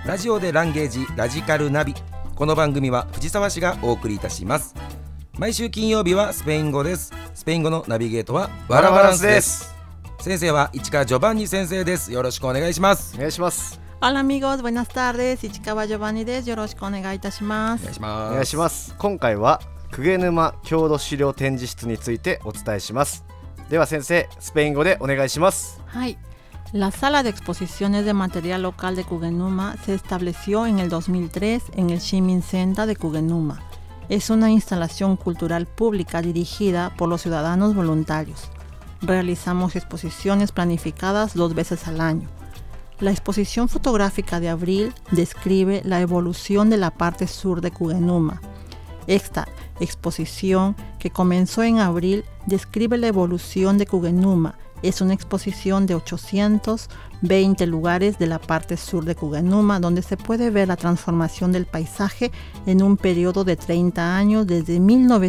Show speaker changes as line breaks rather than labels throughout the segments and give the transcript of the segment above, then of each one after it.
ラジオでランゲージラジカルナビ。この番組は藤沢市がお送りいたします。毎週金曜日はスペイン語です。スペイン語のナビゲートはワラバランスです。先生は市川ジョバンニ先生です。よろしくお願いします。
お願いします。
Hola amigos, buenas tardes. 市川ジョバンニです。よろしくお願いいたします。
お願いします。今回は鵠沼郷土資料展示室についてお伝えします。では先生、スペイン語でお願いします。
はい。La sala de exposiciones de material local de Cuggenuma se estableció en el 2003 en el Shimin Center de Cuggenuma. Es una instalación cultural pública dirigida por los ciudadanos voluntarios. Realizamos exposiciones planificadas 2 veces al año. La exposición fotográfica de abril describe la evolución de la parte sur de Cuggenuma. Esta exposición, que comenzó en abril, describe la evolución de Cuggenuma. Es una exposición de 820 lugares de la parte sur de Cuggenuma, donde se puede ver la transformación del paisaje en un periodo de 30 años, desde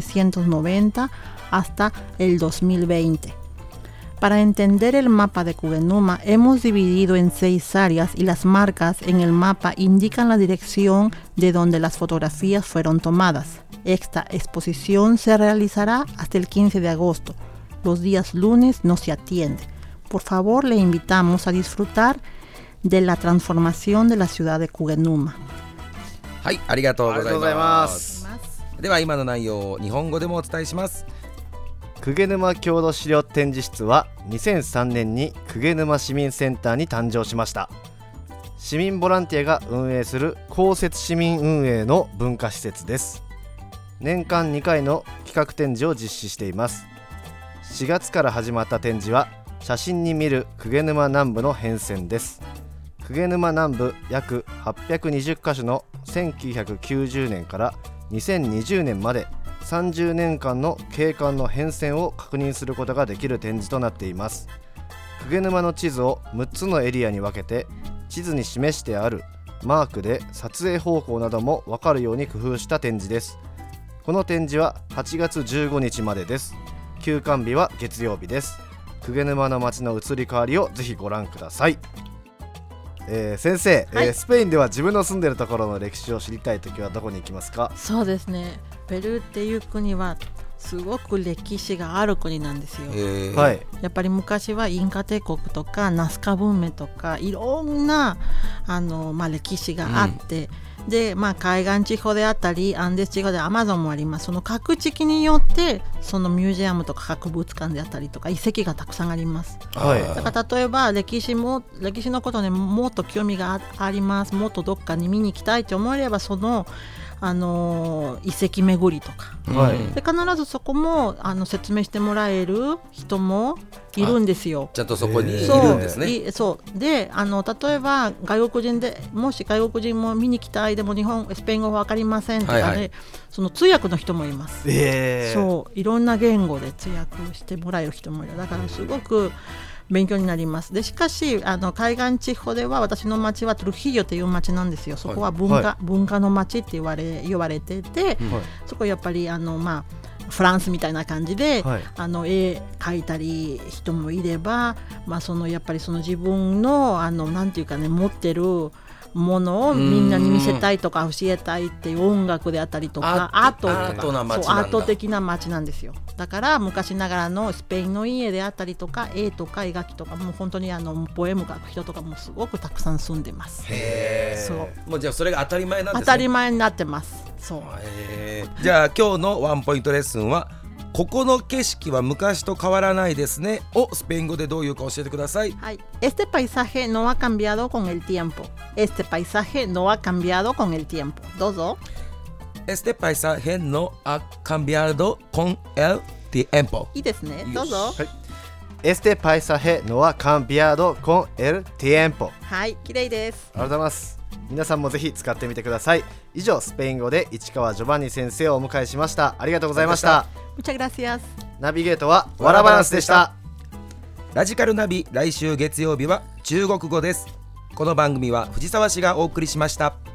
1990 hasta el 2020. Para entender el mapa de Cuggenuma, hemos dividido en 6 áreas y las marcas en el mapa indican la dirección de donde las fotografías fueron tomadas. Esta exposición se realizará hasta el 15 de agosto. Los días lunes no se atiende. Por favor, le invitamos a disfrutar de la transformación de la ciudad de Cuggenuma.
はい、ありがとうございます。では今の内容を日本語でもお伝えします。
鵠沼郷土資料展示室は2003年に鵠沼市民センターに誕生しました。市民ボランティアが運営する公設市民運営の文化施設です。年間2回の企画展示を実施しています。4月から始まった展示は写真に見る鵠沼南部の変遷です。鵠沼南部約820カ所の1990年から2020年まで30年間の景観の変遷を確認することができる展示となっています。鵠沼の地図を6つのエリアに分けて、地図に示してあるマークで撮影方向なども分かるように工夫した展示です。この展示は8月15日までです。休館日は月曜日です。鵠沼の街の移り変わりをぜひご覧ください。先生、はい、スペインでは自分の住んでいるところの歴史を知りたいときはどこに行きますか？
そうですね、ペルーっていう国はすごく歴史がある国なんですよ。
はい、
やっぱり昔はインカ帝国とかナスカ文明とかいろんな歴史があって、で海岸地方であったりアンデス地方でアマゾンもあります。その各地域によってそのミュージアムとか博物館であったりとか遺跡がたくさんあります。
はい、
だから例えば歴史のことにもっと興味があります、もっとどっかに見に行きたいと思えればその遺跡巡りとか、
はい、
で必ずそこも説明してもらえる人もいるんですよ。
ちゃんとそこにいるんですね。
そうで例えば外国人でもし外国人も見に来たいでもスペイン語分かりませんとかね、はいはい、その通訳の人もいます。そういろんな言語で通訳してもらえる人もいる。だからすごく勉強になります。でしかし海岸地方では私の町はトルヒーヨという町なんですよ。そこは文化の町って言われてて、はい、そこやっぱりフランスみたいな感じで、はい、絵描いたり人もいれば、やっぱりその自分のなんていうかね、持ってるものをみんなに見せたいとか教えたいっていう音楽であったりとかアート的な街なんですよ。だから昔ながらのスペインの家であったりとか絵とか描きとかもう本当にポエム書く人とかもすごくたくさん住んでます。
もうじゃあそれが当たり前なんですね。
当たり前になってます。そう
じゃあ今日のワンポイントレッスンはここの景色は昔と変わらないですねをスペイン語でどういうか教えてください。
はい、Este paisaje no ha cambiado con el tiempo. Este paisaje no ha cambiado con el tiempo. どうぞ。
Este paisaje no ha cambiado con el tiempo.
いいですね。どうぞ。
はい、Este paisaje no ha cambiado con el tiempo.
はい、綺麗です。
ありがとうございます。皆さんもぜひ使ってみてください。以上、スペイン語で市川ジョバンニ先生をお迎えしました。ありがとうございました。
Muchas gracias。
ナビゲートはワラバランスでした。
ラジカルナビ、来週月曜日は中国語です。この番組は藤沢市がお送りしました。